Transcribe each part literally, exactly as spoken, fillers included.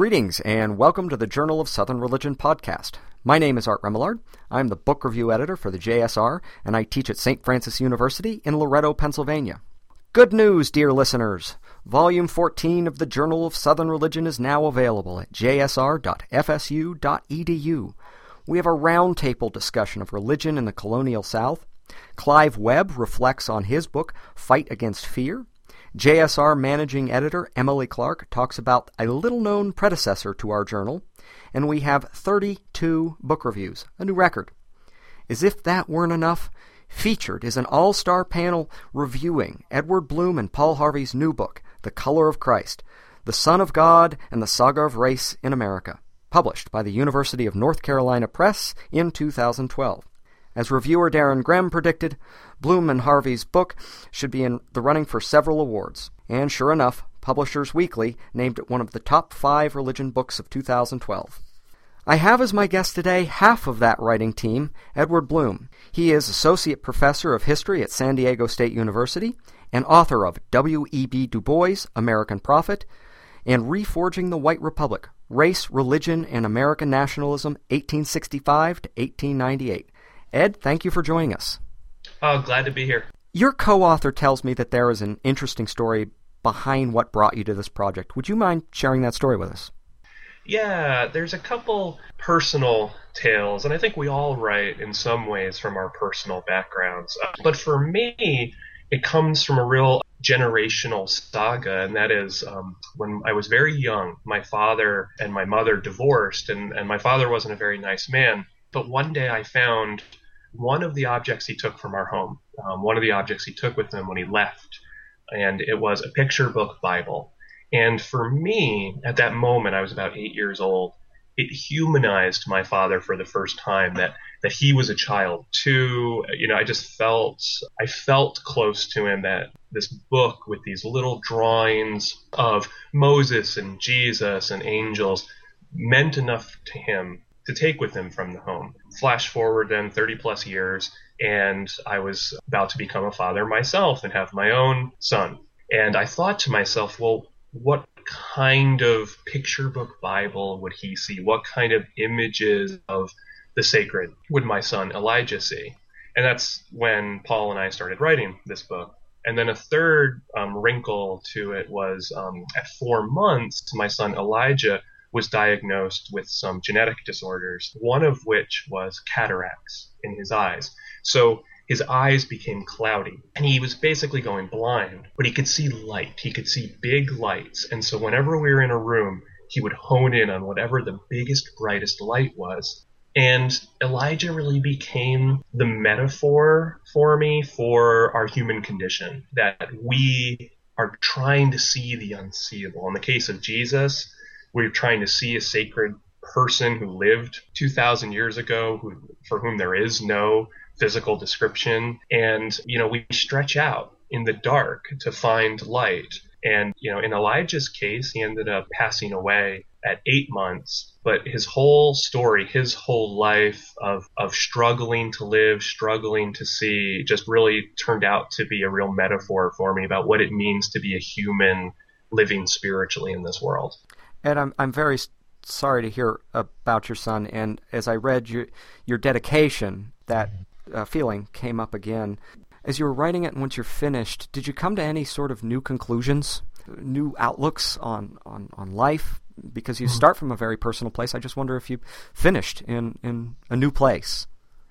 Greetings and welcome to the Journal of Southern Religion podcast. My name is Art Remillard. I'm the book review editor for the J S R, and I teach at Saint Francis University in Loretto, Pennsylvania. Good news, dear listeners! Volume fourteen of the Journal of Southern Religion is now available at j s r dot f s u dot e d u. We have a roundtable discussion of religion in the colonial South. Clive Webb reflects on his book, Fight Against Fear. J S R managing editor Emily Clark talks about a little-known predecessor to our journal, and we have thirty-two book reviews, a new record. As if that weren't enough, featured is an all-star panel reviewing Edward Bloom and Paul Harvey's new book, The Color of Christ, The Son of God and the Saga of Race in America, published by the University of North Carolina Press in two thousand twelve. As reviewer Darren Graham predicted, Bloom and Harvey's book should be in the running for several awards. And sure enough, Publishers Weekly named it one of the top five religion books of two thousand twelve. I have as my guest today half of that writing team, Edward Bloom. He is Associate Professor of History at San Diego State University and author of W E B Du Bois, American Prophet, and Reforging the White Republic, Race, Religion, and American Nationalism, eighteen sixty-five to eighteen ninety-eight. Ed, thank you for joining us. Oh, glad to be here. Your co-author tells me that there is an interesting story behind what brought you to this project. Would you mind sharing that story with us? Yeah, there's a couple personal tales, and I think we all write in some ways from our personal backgrounds. But for me, it comes from a real generational saga, and that is um, when I was very young, my father and my mother divorced, and, and my father wasn't a very nice man. But one day I found one of the objects he took from our home, um, one of the objects he took with him when he left, and it was a picture book Bible. And for me, at that moment, I was about eight years old, it humanized my father for the first time, that that he was a child too. You know, I just felt, I felt close to him, that this book with these little drawings of Moses and Jesus and angels meant enough to him to take with him from the home. Flash forward then thirty plus years, and I was about to become a father myself and have my own son. And I thought to myself, well, what kind of picture book Bible would he see? What kind of images of the sacred would my son Elijah see? And that's when Paul and I started writing this book. And then a third um, wrinkle to it was um, at four months, my son Elijah was diagnosed with some genetic disorders, one of which was cataracts in his eyes. So his eyes became cloudy, and he was basically going blind, but he could see light. He could see big lights. And so whenever we were in a room, he would hone in on whatever the biggest, brightest light was. And Elijah really became the metaphor for me for our human condition, that we are trying to see the unseeable. In the case of Jesus, we're trying to see a sacred person who lived two thousand years ago, who, for whom there is no physical description. And, you know, we stretch out in the dark to find light. And, you know, in Elijah's case, he ended up passing away at eight months. But his whole story, his whole life of, of struggling to live, struggling to see, just really turned out to be a real metaphor for me about what it means to be a human living spiritually in this world. Ed, I'm I'm very sorry to hear about your son, and as I read your your dedication, that uh, feeling came up again. As you were writing it and once you're finished, did you come to any sort of new conclusions, new outlooks on, on, on life? Because you start from a very personal place. I just wonder if you finished in, in a new place.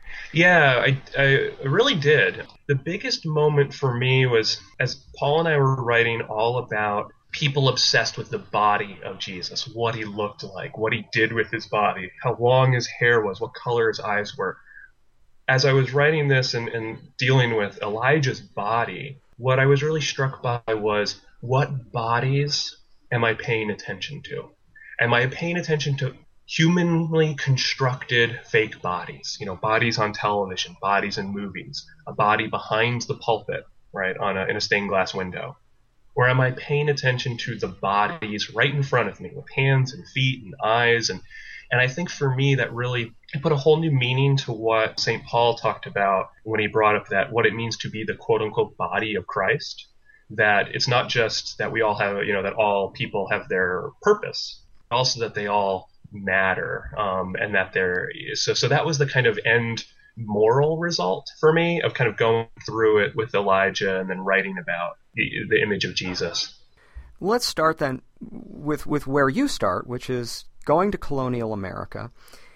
Yeah, I, I really did. The biggest moment for me was as Paul and I were writing all about people obsessed with the body of Jesus, what he looked like, what he did with his body, how long his hair was, what color his eyes were. As I was writing this and, and dealing with Elijah's body, what I was really struck by was, what bodies am I paying attention to? Am I paying attention to humanly constructed fake bodies, you know, bodies on television, bodies in movies, a body behind the pulpit, right, on a, in a stained glass window? Or am I paying attention to the bodies right in front of me with hands and feet and eyes? And and I think for me that really it put a whole new meaning to what Saint Paul talked about when he brought up that what it means to be the quote-unquote body of Christ, that it's not just that we all have, you know, that all people have their purpose, also that they all matter, um, and that they're so. So that was the kind of end moral result for me of kind of going through it with Elijah and then writing about the, the image of Jesus. Let's start then with with where you start, which is going to colonial America.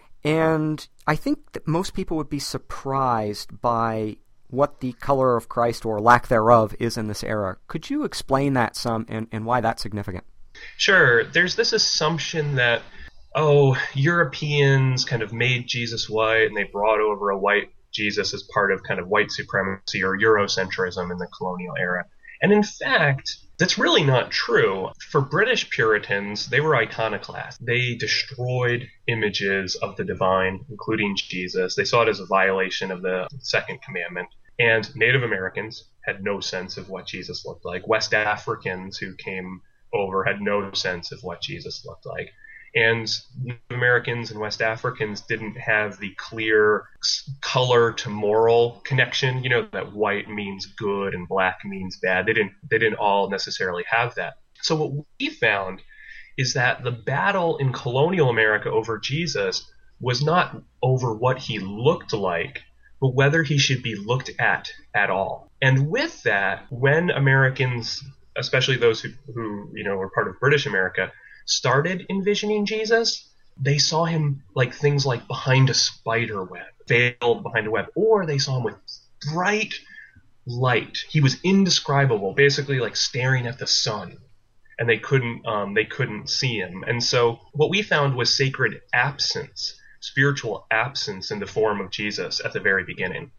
And I think that most people would be surprised by what the color of Christ, or lack thereof, is in this era. Could you explain that some, and, and why that's significant? Sure. There's this assumption that, oh, Europeans kind of made Jesus white, and they brought over a white Jesus as part of kind of white supremacy or Eurocentrism in the colonial era. And in fact, that's really not true. For British Puritans, they were iconoclasts. They destroyed images of the divine, including Jesus. They saw it as a violation of the second commandment. And Native Americans had no sense of what Jesus looked like. West Africans who came over had no sense of what Jesus looked like. And Native Americans and West Africans didn't have the clear color to moral connection, you know, that white means good and black means bad. They didn't they didn't all necessarily have that. So what we found is that the battle in colonial America over Jesus was not over what he looked like, but whether he should be looked at at all. And with that, when Americans, especially those who, who you know, were part of British America, started envisioning Jesus, they saw him like things like behind a spider web, veiled behind a web, or they saw him with bright light. He was indescribable, basically like staring at the sun, and they couldn't um, they couldn't see him. And so what we found was sacred absence, spiritual absence in the form of Jesus at the very beginning.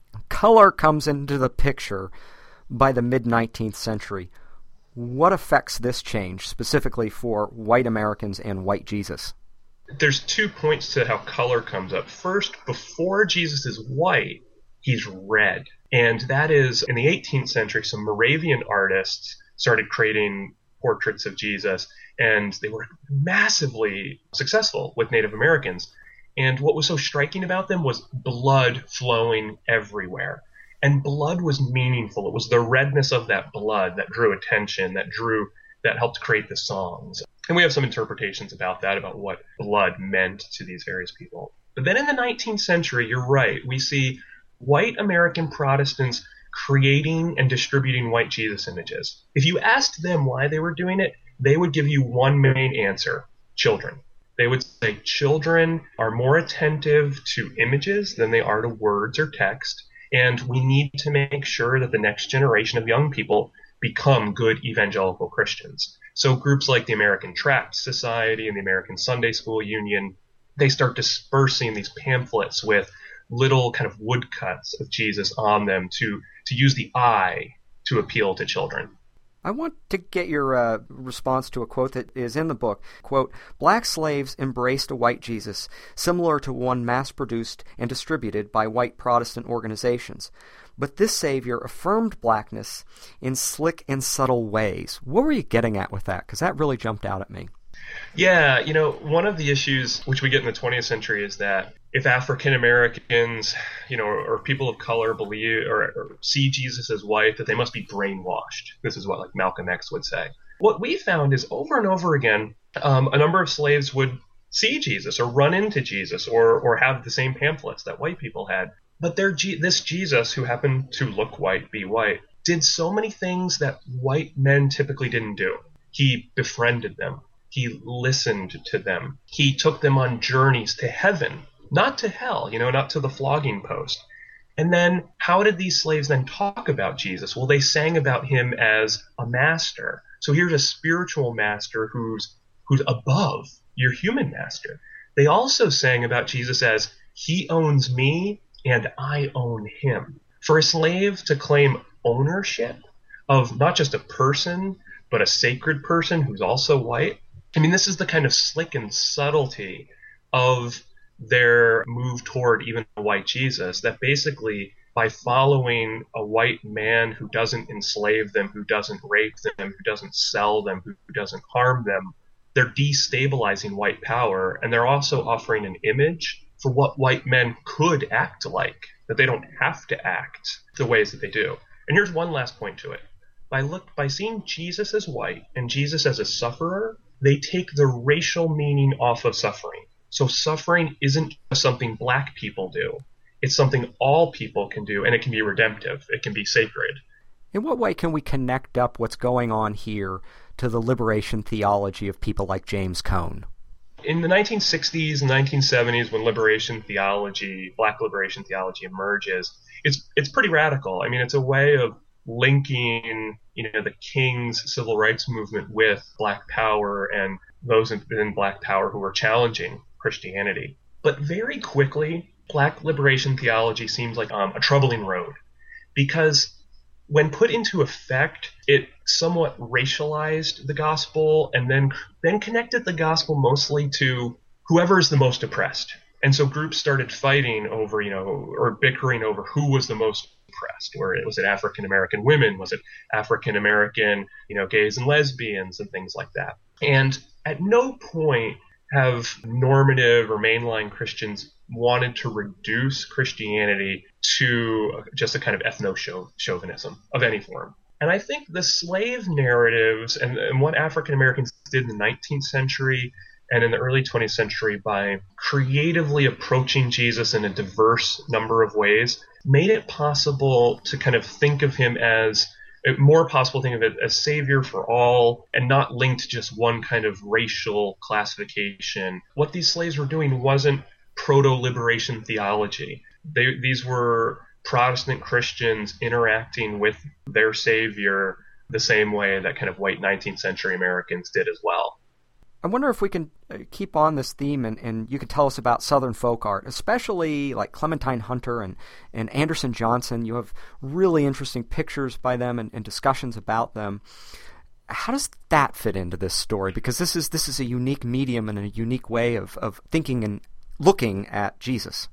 Color comes into the picture by the mid-nineteenth century. What affects this change, specifically for white Americans and white Jesus? There's two points to how color comes up. First, before Jesus is white, he's red. And that is, in the eighteenth century, some Moravian artists started creating portraits of Jesus, and they were massively successful with Native Americans. And what was so striking about them was blood flowing everywhere. And blood was meaningful. It was the redness of that blood that drew attention, that drew, that helped create the songs. And we have some interpretations about that, about what blood meant to these various people. But then in the nineteenth century, you're right, we see white American Protestants creating and distributing white Jesus images. If you asked them why they were doing it, they would give you one main answer: children. They would say children are more attentive to images than they are to words or text. And we need to make sure that the next generation of young people become good evangelical Christians. So groups like the American Tract Society and the American Sunday School Union, they start dispersing these pamphlets with little kind of woodcuts of Jesus on them to, to use the eye to appeal to children. I want to get your uh, response to a quote that is in the book. Quote, "Black slaves embraced a white Jesus, similar to one mass-produced and distributed by white Protestant organizations. But this Savior affirmed blackness in slick and subtle ways." What were you getting at with that? Because that really jumped out at me. Yeah, you know, one of the issues which we get in the twentieth century is that if African Americans, you know, or, or people of color believe or, or see Jesus as white, that they must be brainwashed. This is what like Malcolm X would say. What we found is over and over again, um, a number of slaves would see Jesus or run into Jesus or or have the same pamphlets that white people had. But their G- this Jesus, who happened to look white, be white, did so many things that white men typically didn't do. He befriended them. He listened to them. He took them on journeys to heaven, not to hell, you know, not to the flogging post. And then how did these slaves then talk about Jesus? Well, they sang about him as a master. So here's a spiritual master who's who's above your human master. They also sang about Jesus as he owns me and I own him. For a slave to claim ownership of not just a person, but a sacred person who's also white, I mean, this is the kind of slick and subtlety of their move toward even a white Jesus, that basically by following a white man who doesn't enslave them, who doesn't rape them, who doesn't sell them, who doesn't harm them, they're destabilizing white power, and they're also offering an image for what white men could act like, that they don't have to act the ways that they do. And here's one last point to it. By look by seeing Jesus as white and Jesus as a sufferer, they take the racial meaning off of suffering. So suffering isn't just something black people do. It's something all people can do, and it can be redemptive. It can be sacred. In what way can we connect up what's going on here to the liberation theology of people like James Cone? In the nineteen sixties and nineteen seventies, when liberation theology, black liberation theology emerges, it's it's pretty radical. I mean, it's a way of linking, you know, the King's civil rights movement with Black Power and those in, in Black Power who were challenging Christianity. But very quickly, black liberation theology seems like um, a troubling road, because when put into effect, it somewhat racialized the gospel and then then connected the gospel mostly to whoever is the most oppressed. And so groups started fighting over, you know, or bickering over who was the most oppressed. Or was it African American women? Was it African American, you know, gays and lesbians and things like that? And at no point have normative or mainline Christians wanted to reduce Christianity to just a kind of ethno-chauvinism of any form. And I think the slave narratives and, and what African Americans did in the nineteenth century and in the early twentieth century by creatively approaching Jesus in a diverse number of ways made it possible to kind of think of him as more possible to think of it as savior for all and not linked to just one kind of racial classification. What these slaves were doing wasn't proto-liberation theology. They, these were Protestant Christians interacting with their savior the same way that kind of white nineteenth century Americans did as well. I wonder if we can keep on this theme and, and you could tell us about Southern folk art, especially like Clementine Hunter and, and Anderson Johnson. You have really interesting pictures by them and, and discussions about them. How does that fit into this story? Because this is this is a unique medium and a unique way of, of thinking and looking at Jesus.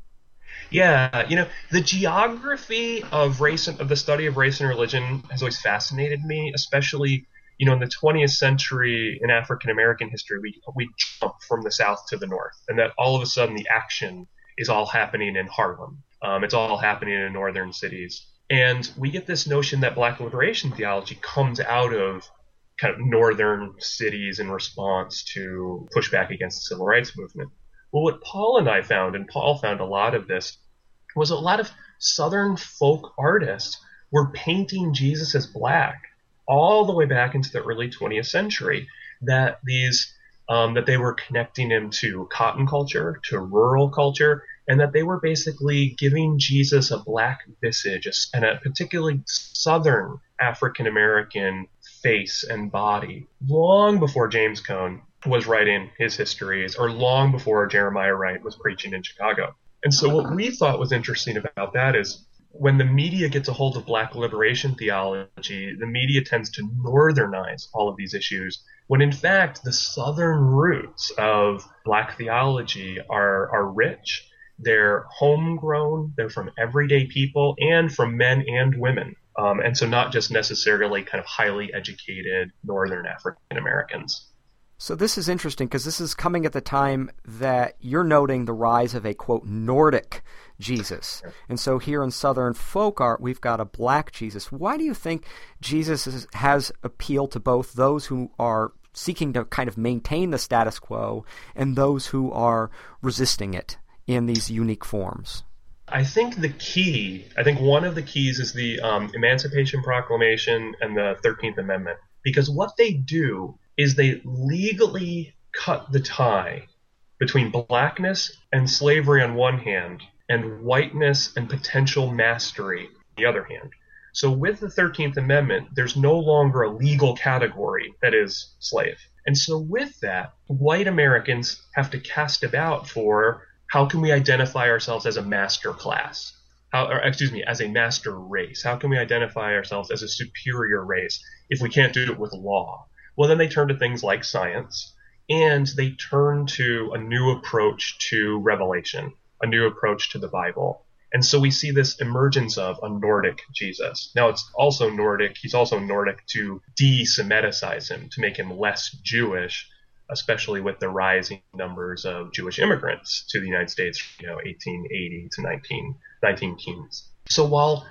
Yeah, you know, the geography of race and of the study of race and religion has always fascinated me, especially, you know, in the twentieth century in African American history, we we jump from the south to the north, and that all of a sudden the action is all happening in Harlem. Um, it's all happening in northern cities, and we get this notion that black liberation theology comes out of kind of northern cities in response to pushback against the civil rights movement. Well, what Paul and I found, and Paul found a lot of this, was a lot of Southern folk artists were painting Jesus as black all the way back into the early twentieth century, that these um, that they were connecting him to cotton culture, to rural culture, and that they were basically giving Jesus a black visage and a particularly Southern African American face and body long before James Cone was writing his histories, or long before Jeremiah Wright was preaching in Chicago. And so what we thought was interesting about that is when the media gets a hold of black liberation theology, the media tends to northernize all of these issues, when in fact the southern roots of black theology are, are rich. They're homegrown, they're from everyday people, and from men and women. Um, and so not just necessarily kind of highly educated northern African Americans. So this is interesting because this is coming at the time that you're noting the rise of a, quote, Nordic Jesus. And so here in Southern folk art, we've got a black Jesus. Why do you think Jesus is, has appealed to both those who are seeking to kind of maintain the status quo and those who are resisting it in these unique forms? I think the key, I think one of the keys is the um, Emancipation Proclamation and the thirteenth Amendment. Because what they do is they legally cut the tie between blackness and slavery on one hand, and whiteness and potential mastery on the other hand. So with the thirteenth Amendment, there's no longer a legal category that is slave. And so with that, white Americans have to cast about for how can we identify ourselves as a master class? How, or excuse me, as a master race? How can we identify ourselves as a superior race if we can't do it with law? Well, then they turn to things like science, and they turn to a new approach to revelation, a new approach to the Bible. And so we see this emergence of a Nordic Jesus. Now, it's also Nordic. He's also Nordic to de-Semiticize him, to make him less Jewish, especially with the rising numbers of Jewish immigrants to the United States, you know, eighteen eighty to nineteen, nineteen teens. So while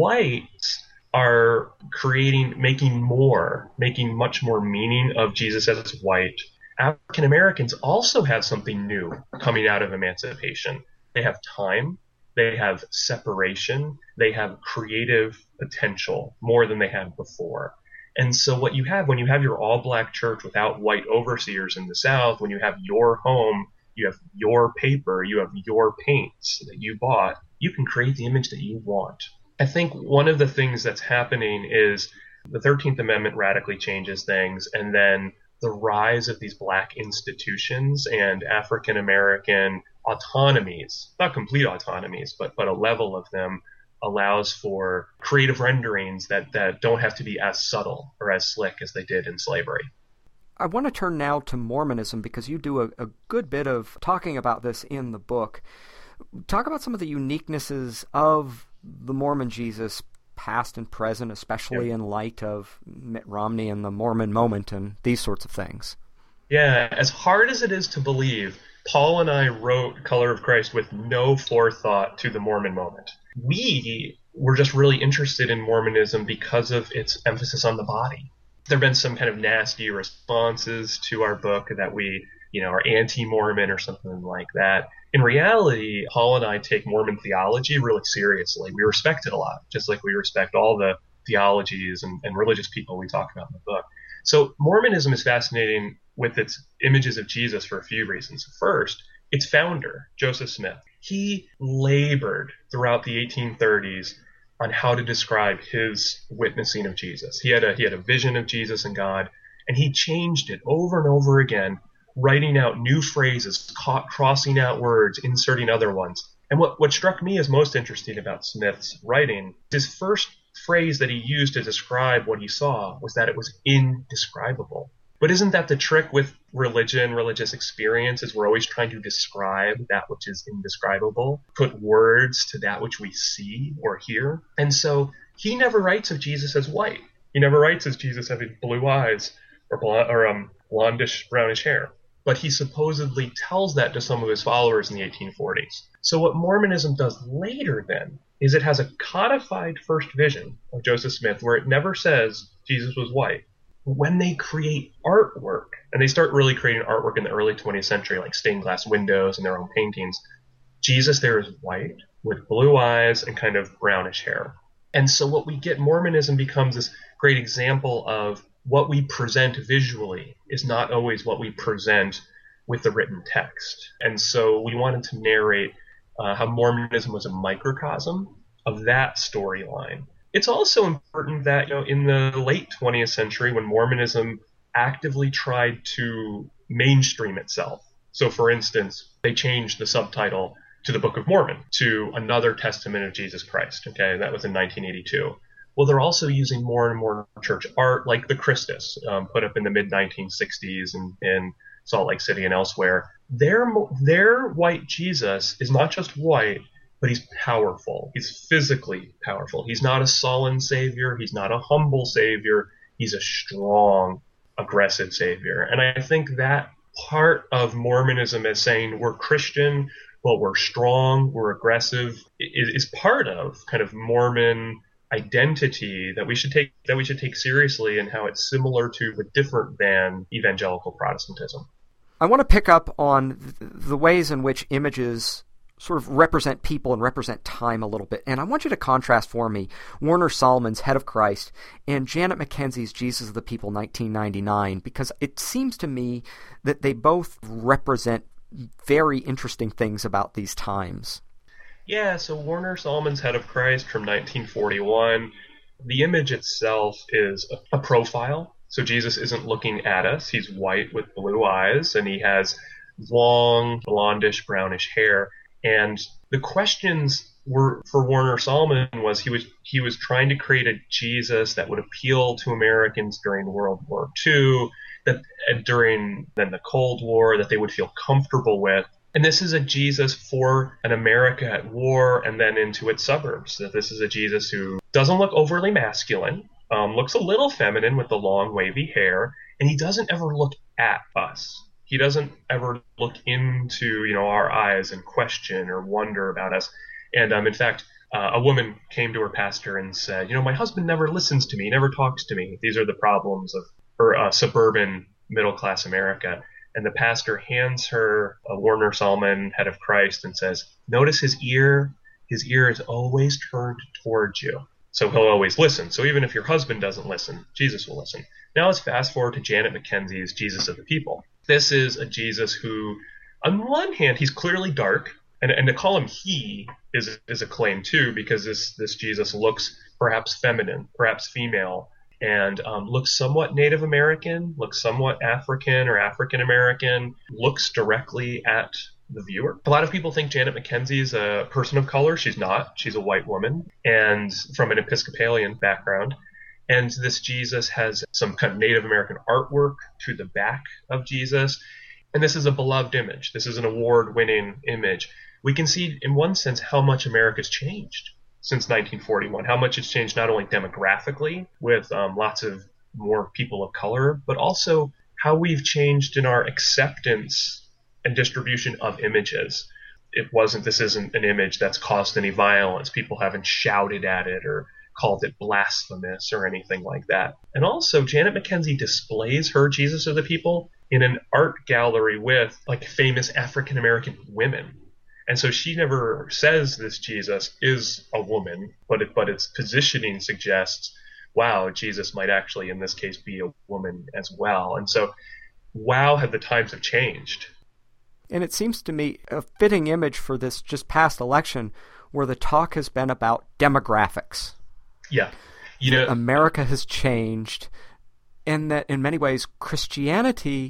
whites are creating, making more, making much more meaning of Jesus as white, African Americans also have something new coming out of emancipation. They have time, they have separation, they have creative potential more than they had before. And so what you have when you have your all-black church without white overseers in the South, when you have your home, you have your paper, you have your paints that you bought, you can create the image that you want. I think one of the things that's happening is the thirteenth Amendment radically changes things, and then the rise of these black institutions and African American autonomies, not complete autonomies, but, but a level of them, allows for creative renderings that, that don't have to be as subtle or as slick as they did in slavery. I want to turn now to Mormonism because you do a, a good bit of talking about this in the book. Talk about some of the uniquenesses of the Mormon Jesus, past and present, especially yeah. in light of Mitt Romney and the Mormon moment and these sorts of things. Yeah, as hard as it is to believe, Paul and I wrote Color of Christ with no forethought to the Mormon moment. We were just really interested in Mormonism because of its emphasis on the body. There have been some kind of nasty responses to our book that we, you know, are anti-Mormon or something like that. In reality, Paul and I take Mormon theology really seriously. We respect it a lot, just like we respect all the theologies and, and religious people we talk about in the book. So Mormonism is fascinating with its images of Jesus for a few reasons. First, its founder, Joseph Smith, he labored throughout the eighteen thirties on how to describe his witnessing of Jesus. He had a he had a vision of Jesus and God, and he changed it over and over again, writing out new phrases, ca- crossing out words, inserting other ones. And what, what struck me as most interesting about Smith's writing, his first phrase that he used to describe what he saw was that it was indescribable. But isn't that the trick with religion, religious experiences? We're always trying to describe that which is indescribable, put words to that which we see or hear. And so he never writes of Jesus as white. He never writes of Jesus having blue eyes or, blonde, or um, blondish, brownish hair. But he supposedly tells that to some of his followers in the eighteen forties. So what Mormonism does later then is it has a codified first vision of Joseph Smith where it never says Jesus was white. When they create artwork, and they start really creating artwork in the early twentieth century, like stained glass windows and their own paintings, Jesus there is white with blue eyes and kind of brownish hair. And so what we get, Mormonism becomes this great example of what we present visually is not always what we present with the written text. And so we wanted to narrate uh, how Mormonism was a microcosm of that storyline. It's also important that, you know, in the late twentieth century, when Mormonism actively tried to mainstream itself. So, for instance, they changed the subtitle to the Book of Mormon, to Another Testament of Jesus Christ. Okay, that was in nineteen eighty-two. Well, they're also using more and more church art, like the Christus, um, put up in the mid nineteen sixties in, in Salt Lake City and elsewhere. Their, their white Jesus is not just white, but he's powerful. He's physically powerful. He's not a sullen savior. He's not a humble savior. He's a strong, aggressive savior. And I think that part of Mormonism as saying we're Christian, but we're strong, we're aggressive, is, is part of kind of Mormon identity that we should take that we should take seriously, and how it's similar to but different than evangelical Protestantism. I want to pick up on the ways in which images sort of represent people and represent time a little bit. And I want you to contrast for me Warner Solomon's Head of Christ and Janet McKenzie's Jesus of the People nineteen ninety-nine, because it seems to me that they both represent very interesting things about these times. Yeah, so Warner Solomon's Head of Christ from nineteen forty-one, the image itself is a, a profile. So Jesus isn't looking at us. He's white with blue eyes, and he has long, blondish, brownish hair. And the questions were for Warner Solomon was he was he was trying to create a Jesus that would appeal to Americans during World War Two, that during then the Cold War, that they would feel comfortable with. And this is a Jesus for an America at war and then into its suburbs. That this is a Jesus who doesn't look overly masculine, um, looks a little feminine with the long wavy hair, and he doesn't ever look at us. He doesn't ever look into, you know, our eyes and question or wonder about us. And um, in fact, uh, a woman came to her pastor and said, you know, my husband never listens to me, never talks to me. These are the problems of her uh, suburban middle-class America. and the pastor hands her a Warner Sallman, Head of Christ, and says, notice his ear, his ear is always turned towards you. So he'll always listen. So even if your husband doesn't listen, Jesus will listen. Now let's fast forward to Janet McKenzie's Jesus of the People. This is a Jesus who, on one hand, he's clearly dark, and, and to call him he is, is a claim too, because this, this Jesus looks perhaps feminine, perhaps female, and um, looks somewhat Native American, looks somewhat African or African American, looks directly at the viewer. A lot of people think Janet McKenzie is a person of color. She's not. She's a white woman and from an Episcopalian background. And this Jesus has some kind of Native American artwork to the back of Jesus. And this is a beloved image. This is an award-winning image. We can see in one sense how much America's changed since nineteen forty-one, how much it's changed not only demographically with um, lots of more people of color, but also how we've changed in our acceptance and distribution of images. It wasn't, this isn't an image that's caused any violence. People haven't shouted at it or called it blasphemous or anything like that. And also, Janet McKenzie displays her Jesus of the People in an art gallery with like famous African American women. And so she never says this Jesus is a woman, but it, but its positioning suggests, wow, Jesus might actually in this case be a woman as well. And so, wow, have the times have changed. And it seems to me a fitting image for this just past election where the talk has been about demographics. Yeah. You know, America has changed, and that in many ways Christianity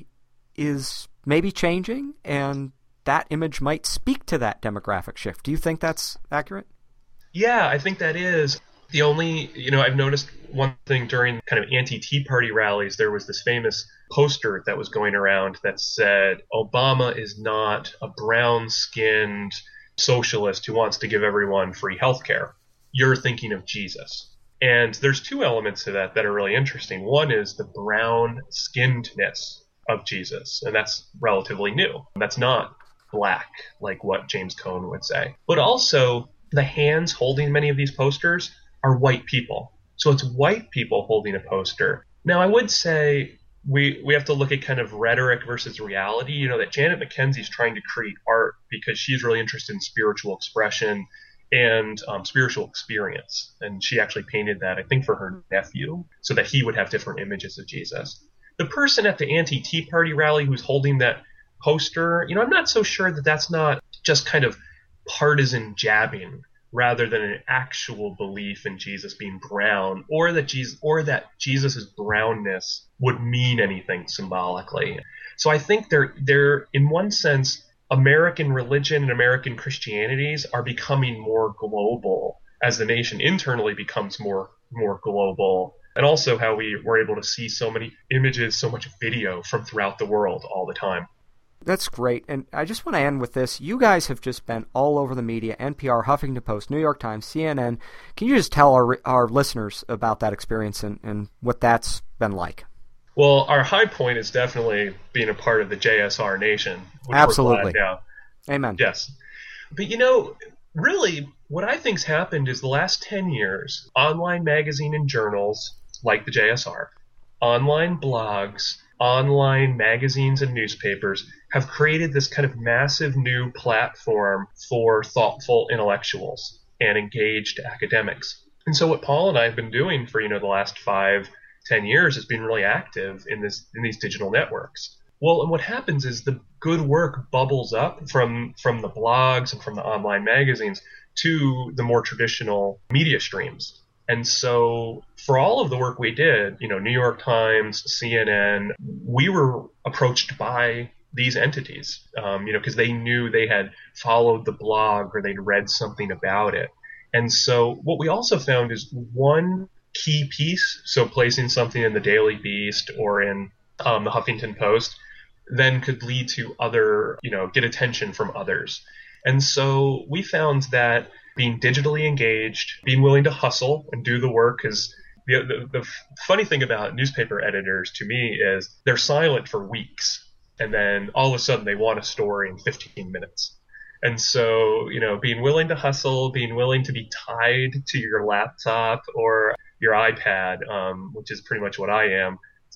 is maybe changing, and that image might speak to that demographic shift. Do you think that's accurate? Yeah, I think that is. The only, you know, I've noticed one thing during kind of anti-Tea Party rallies, there was this famous poster that was going around that said, Obama is not a brown-skinned socialist who wants to give everyone free health care. You're thinking of Jesus. And there's two elements to that that are really interesting. One is the brown-skinnedness of Jesus, and that's relatively new. That's not black, like what James Cone would say. But also, the hands holding many of these posters are white people. So it's white people holding a poster. Now, I would say we we have to look at kind of rhetoric versus reality. You know, that Janet McKenzie's trying to create art because she's really interested in spiritual expression and um, spiritual experience. And she actually painted that, I think, for her nephew so that he would have different images of Jesus. The person at the anti-Tea Party rally who's holding that poster, you know, I'm not so sure that that's not just kind of partisan jabbing rather than an actual belief in Jesus being brown, or that Jesus or that Jesus's brownness would mean anything symbolically. So I think they're they're in one sense, American religion and American Christianities are becoming more global as the nation internally becomes more more global. And also how we were able to see so many images, so much video from throughout the world all the time. That's great. And I just want to end with this. You guys have just been all over the media, N P R, Huffington Post, New York Times, C N N. Can you just tell our our listeners about that experience and, and what that's been like? Well, our high point is definitely being a part of the J S R Nation. Which Absolutely. We're glad now. Amen. Yes. But, you know, really what I think's happened is the last ten years, online magazine and journals like the J S R, online blogs, online magazines and newspapers have created this kind of massive new platform for thoughtful intellectuals and engaged academics. And so what Paul and I have been doing for, you know, the last five, ten years has been really active in this in these digital networks. Well, and what happens is the good work bubbles up from from the blogs and from the online magazines to the more traditional media streams. And so for all of the work we did, you know, New York Times, C N N, we were approached by these entities, um, you know, because they knew they had followed the blog or they'd read something about it. And so what we also found is one key piece, so placing something in the Daily Beast or in um, the Huffington Post, then could lead to other, you know, get attention from others. And so we found that being digitally engaged, being willing to hustle and do the work is the, the, the funny thing about newspaper editors to me is they're silent for weeks. And then all of a sudden they want a story in fifteen minutes. And so, you know, being willing to hustle, being willing to be tied to your laptop or your iPad, um, which is pretty much what I am,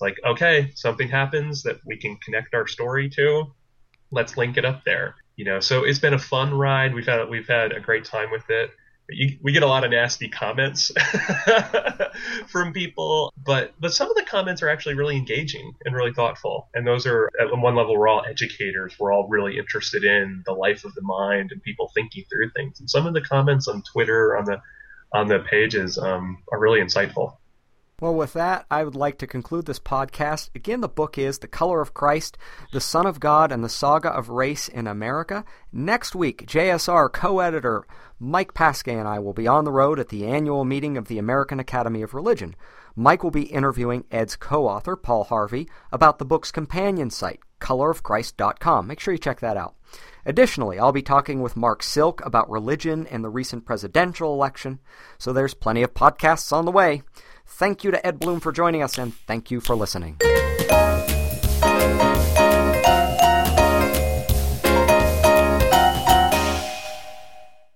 It's like, okay, something happens that we can connect our story to. Let's link it up there. You know, so it's been a fun ride. We've had we've had a great time with it. You, we get a lot of nasty comments from people, but but some of the comments are actually really engaging and really thoughtful. And those are, at one level, we're all educators. We're all really interested in the life of the mind and people thinking through things. And some of the comments on Twitter, on the on the pages, um, are really insightful. Well, with that, I would like to conclude this podcast. Again, the book is The Color of Christ, the Son of God, and the Saga of Race in America. Next week, J S R co-editor Mike Paskey and I will be on the road at the annual meeting of the American Academy of Religion. Mike will be interviewing Ed's co-author, Paul Harvey, about the book's companion site, color of christ dot com. Make sure you check that out. Additionally, I'll be talking with Mark Silk about religion and the recent presidential election, so there's plenty of podcasts on the way. Thank you to Ed Bloom for joining us, and thank you for listening.